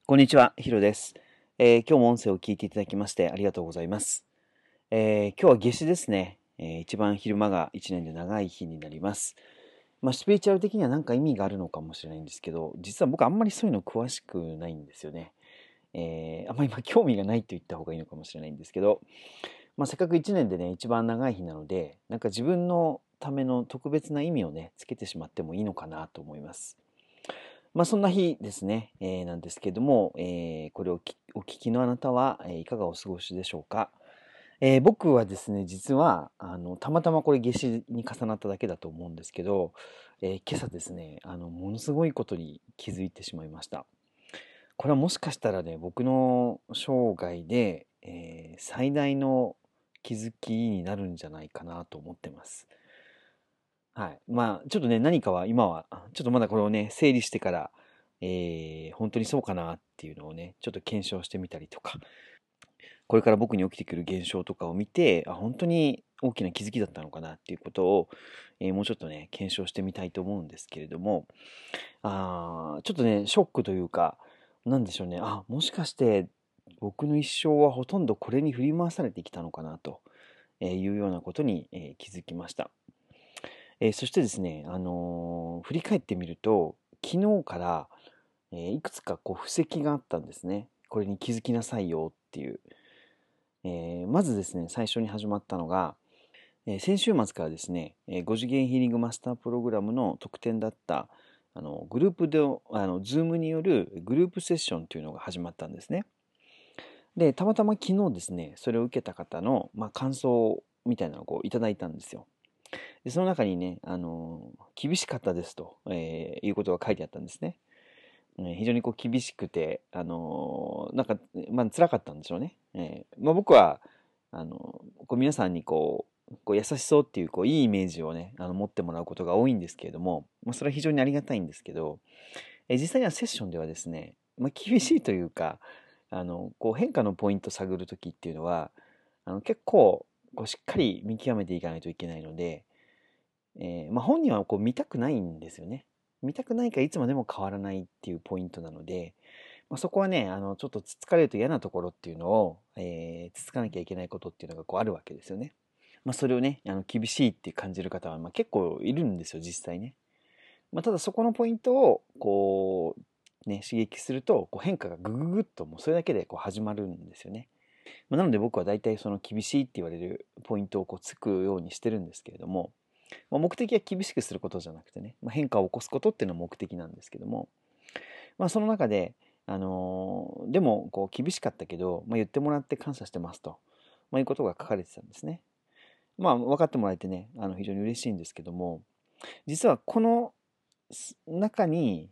こんにちは、ヒロです。今日も音声を聞いていただきましてありがとうございます。今日は夏至ですね。一番昼間が一年で長い日になります。スピリチュアル的には何か意味があるのかもしれないんですけど、実は僕あんまりそういうの詳しくないんですよね。あんまり興味がないと言った方がいいのかもしれないんですけど、せっかく一年でね、一番長い日なので、なんか自分のための特別な意味をね、つけてしまってもいいのかなと思います。そんな日ですね、なんですけども、これをお聞きのあなたは、いかがお過ごしでしょうか。僕はですね、実は、たまたまこれ夏至に重なっただけだと思うんですけど、今朝ですね、ものすごいことに気づいてしまいました。これはもしかしたらね、僕の生涯で、最大の気づきになるんじゃないかなと思ってます。はい。ちょっとね、何かは今は、ちょっとまだこれをね、整理してから、本当にそうかなっていうのをね、ちょっと検証してみたりとか、これから僕に起きてくる現象とかを見て、本当に大きな気づきだったのかなっていうことを、もうちょっとね、検証してみたいと思うんですけれども、ちょっとね、ショックというか、なんでしょうね、もしかして僕の一生はほとんどこれに振り回されてきたのかなというようなことに、気づきました。そしてですね、振り返ってみると、昨日から、いくつかこう布石があったんですね。これに気づきなさいよっていう。まずですね、最初に始まったのが、先週末からですね、5次元ヒーリングマスタープログラムの特典だった、グループで、ズームによるグループセッションというのが始まったんですね。で、たまたま昨日ですね、それを受けた方の、感想みたいなのをこういただいたんですよ。で、その中にね、厳しかったですと、いうことが書いてあったんですね。非常にこう厳しくて、辛かったんでしょうね。僕は、こう皆さんにこう優しそうっていう、こういいイメージをね、持ってもらうことが多いんですけれども、それは非常にありがたいんですけど、実際にはセッションではですね、厳しいというか、こう変化のポイントを探るときっていうのは、結構、こうしっかり見極めていかないといけないので、本人はこう見たくないんですよね。見たくないからいつまでも変わらないっていうポイントなので、そこはね、ちょっとつつかれると嫌なところっていうのを、つつかなきゃいけないことっていうのがこうあるわけですよね。それをね、厳しいって感じる方は、結構いるんですよ、実際ね。ただそこのポイントを、こう、ね、刺激すると、こう変化がグググッともうそれだけでこう始まるんですよね。なので僕は大体その厳しいって言われるポイントをこうつくようにしてるんですけれども、目的は厳しくすることじゃなくてね、変化を起こすことっていうのは目的なんですけども、その中で、でもこう厳しかったけど、言ってもらって感謝してますと、いうことが書かれてたんですね。分かってもらえてね、非常に嬉しいんですけども、実はこの中に、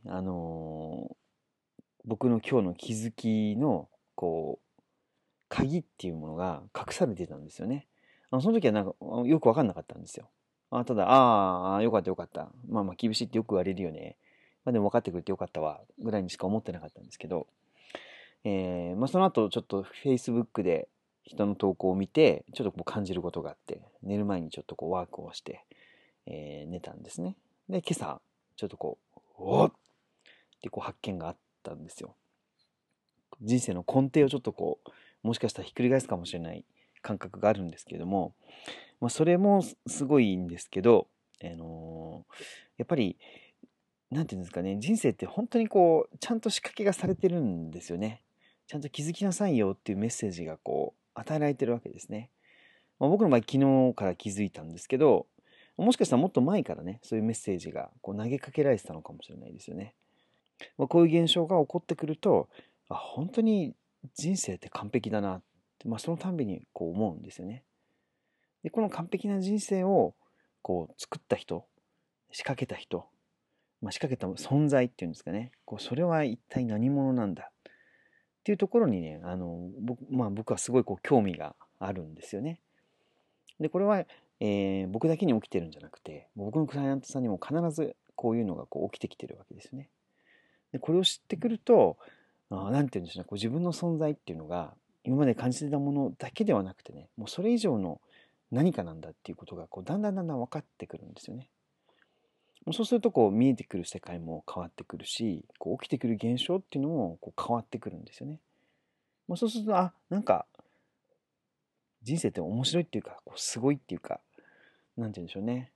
僕の今日の気づきの、こう、鍵っていうものが隠されてたんですよね。その時はなんかよくわかんなかったんですよ。ただ、よかったよかった。厳しいってよく言われるよね。でも分かってくれてよかったわ、ぐらいにしか思ってなかったんですけど、その後ちょっと Facebook で人の投稿を見て、ちょっとこう感じることがあって、寝る前にちょっとこうワークをして、寝たんですね。で、今朝、ちょっとこう、おっってこう発見があったんですよ。人生の根底をちょっとこう、もしかしたらひっくり返すかもしれない感覚があるんですけれども、それもすごいんですけど、やっぱり、なんていうんですかね、人生って本当にこう、ちゃんと仕掛けがされてるんですよね。ちゃんと気づきなさいよっていうメッセージがこう、与えられてるわけですね。僕の場合、昨日から気づいたんですけど、もしかしたらもっと前からね、そういうメッセージがこう投げかけられてたのかもしれないですよね。こういう現象が起こってくると、本当に人生って完璧だなって、そのたんびにこう思うんですよね。で、この完璧な人生をこう作った人、仕掛けた人、仕掛けた存在っていうんですかね。こうそれは一体何者なんだっていうところにね、僕はすごいこう興味があるんですよね。で、これは、僕だけに起きてるんじゃなくて、僕のクライアントさんにも必ずこういうのがこう起きてきてるわけですよね。で、これを知ってくると、なんて言うんでしょうね、こう自分の存在っていうのが、今まで感じてたものだけではなくてね、もうそれ以上の何かなんだっていうことが、こうだんだん分かってくるんですよね。 そうすると見えてくる世界も変わってくるし、起きてくる現象っていうのも変わってくるんですよね。そうすると、なんか人生って面白いっていうか、すごいっていうか、なんて言うんでしょうね。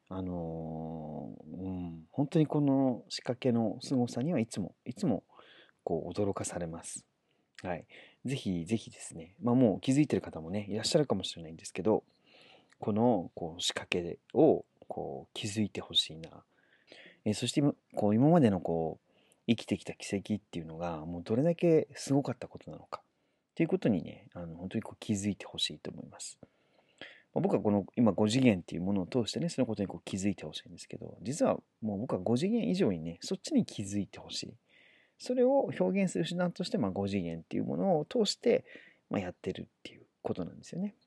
本当にこの仕掛けの凄さにはいつも、いつも驚かされます。はい。ぜひぜひですね、もう気づいてる方もね、いらっしゃるかもしれないんですけど、この仕掛けを気づいてほしいな。そして今までの生きてきた奇跡っていうのが、もうどれだけすごかったことなのか。っていうことにね、本当に気づいてほしいと思います。僕はこの今5次元っていうものを通してね、そのことに気づいてほしいんですけど、実はもう僕は5次元以上にね、そっちに気づいてほしい。それを表現する手段として、5次元っていうものを通して、やってるっていうことなんですよね。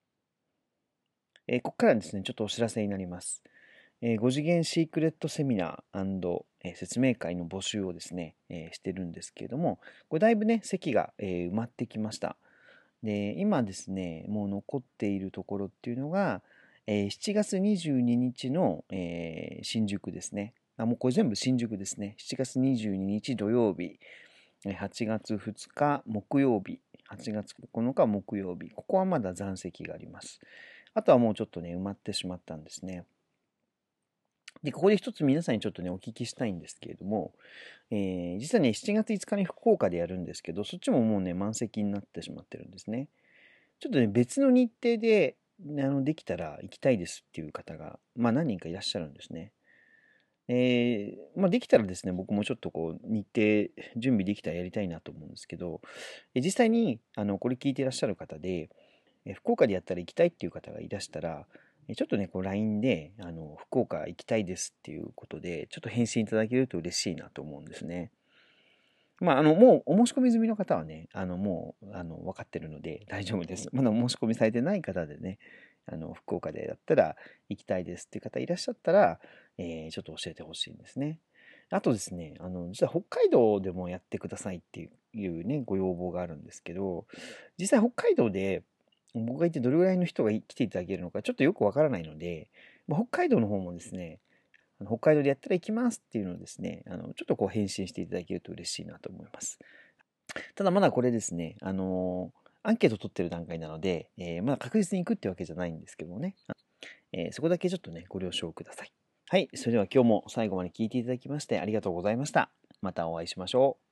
ここからですね、ちょっとお知らせになります。5次元シークレットセミナー、説明会の募集をですね、してるんですけれども、これだいぶね、席が、埋まってきました。で、今ですね、もう残っているところっていうのが、7月22日の、新宿ですね。もうこれ全部新宿ですね。7月22日土曜日、8月2日木曜日、8月9日木曜日、ここはまだ残席があります。あとはもうちょっとね、埋まってしまったんですね。で、ここで一つ皆さんにちょっとね、お聞きしたいんですけれども、実はね、7月5日に福岡でやるんですけど、そっちももうね、満席になってしまってるんですね。ちょっとね、別の日程で、できたら行きたいですっていう方が、何人かいらっしゃるんですね。できたらですね、僕もちょっと日程準備できたらやりたいなと思うんですけど、実際に、これ聞いていらっしゃる方で、福岡でやったら行きたいっていう方がいらしたら、ちょっとね、LINE で、福岡行きたいですっていうことで、ちょっと返信いただけると嬉しいなと思うんですね。もうお申し込み済みの方はね、もう、分かってるので大丈夫です。まだお申し込みされてない方でね、福岡でだったら行きたいですっていう方いらっしゃったら、ちょっと教えてほしいんですね。あとですね、実は北海道でもやってくださいっていうね、ご要望があるんですけど、実際北海道で僕が行ってどれぐらいの人が来ていただけるのかちょっとよくわからないので、北海道の方もですね、北海道でやったら行きますっていうのをですね、ちょっと返信していただけると嬉しいなと思います。ただまだこれですね、アンケート取ってる段階なので、まだ確実に行くってわけじゃないんですけどもね、そこだけちょっとね、ご了承ください。はい、それでは今日も最後まで聞いていただきましてありがとうございました。またお会いしましょう。